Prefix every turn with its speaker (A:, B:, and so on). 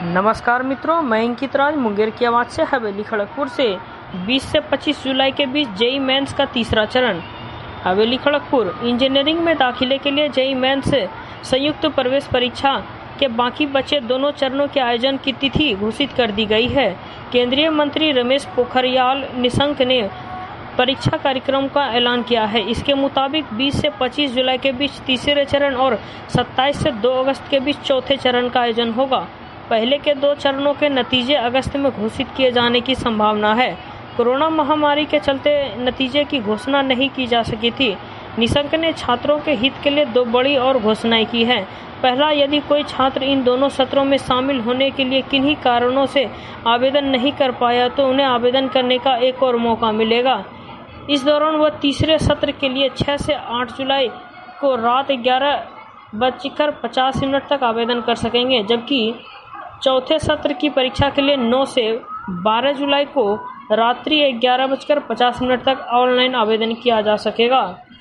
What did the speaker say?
A: नमस्कार मित्रों, मैं अंकित राज मुंगेर की आवाज़ से हवेली खड़गपुर से 20 से 25 जुलाई के बीच जेईई मेंस का तीसरा चरण। हवेली खड़गपुर इंजीनियरिंग में दाखिले के लिए जेईई मेंस संयुक्त प्रवेश परीक्षा के बाकी बचे दोनों चरणों के आयोजन की तिथि घोषित कर दी गई है। केंद्रीय मंत्री रमेश पोखरियाल निशंक ने परीक्षा कार्यक्रम का ऐलान किया है। इसके मुताबिक 20 से 25 जुलाई के बीच तीसरे चरण और 27 से 2 अगस्त के बीच चौथे चरण का आयोजन होगा। पहले के 2 चरणों के नतीजे अगस्त में घोषित किए जाने की संभावना है। कोरोना महामारी के चलते नतीजे की घोषणा नहीं की जा सकी थी। निशंक ने छात्रों के हित के लिए 2 बड़ी और घोषणाएं की हैं। पहला, यदि कोई छात्र इन दोनों सत्रों में शामिल होने के लिए किन्हीं कारणों से आवेदन नहीं कर पाया तो उन्हें आवेदन करने का एक और मौका मिलेगा। इस दौरान वह तीसरे सत्र के लिए 6 से 8 जुलाई को रात 11:50 तक आवेदन कर सकेंगे, जबकि चौथे सत्र की परीक्षा के लिए 9 से 12 जुलाई को रात्रि 11:50 तक ऑनलाइन आवेदन किया जा सकेगा।